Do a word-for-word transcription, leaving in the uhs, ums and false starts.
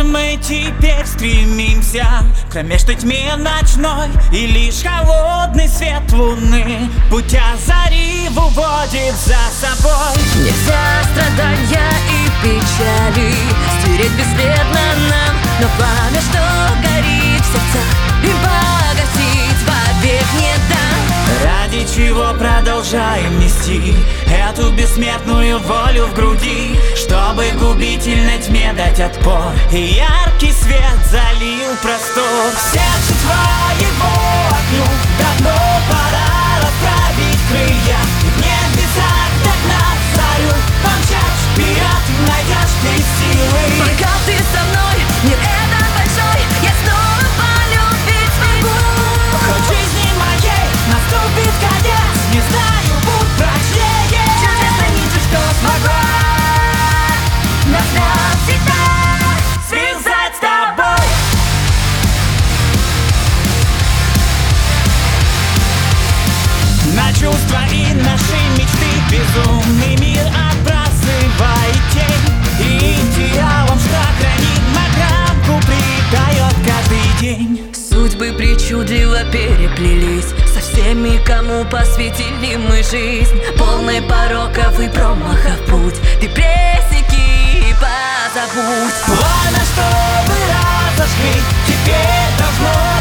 мы теперь стремимся к кромешной тьме ночной, и лишь холодный свет луны путя зари уводит за собой. Нельзя страдания и печали стереть бесследно нам, но пламя, что горит в сердцах, им погасить вовек не дам. Ради чего продолжаем нести эту бессмертную волю в груди, чтобы губительной тьме дать отпор, и яркий свет залил простор. В сердце твоего огню давно пора расправить крылья, и в небесах догнать зарю, помчать вперед, найдешь ты силы. Пока ты со мной, мир этот большой, я снова полюбить смогу. Хоть жизни моей наступит конец, не знаю, путь прочнее. Чудесно ничего, что смогла нас навсегда связать с тобой. На чувства и наши мечты безумный мир отбрасывает тень, и идеалом, что хранит программку, придает каждый день. Судьбы причудливо переплелись со всеми, кому посвятили мы жизнь, полной пороков и промахов путь. Ты пресеки и позабудь. Пламя, что вы разожгли, теперь должно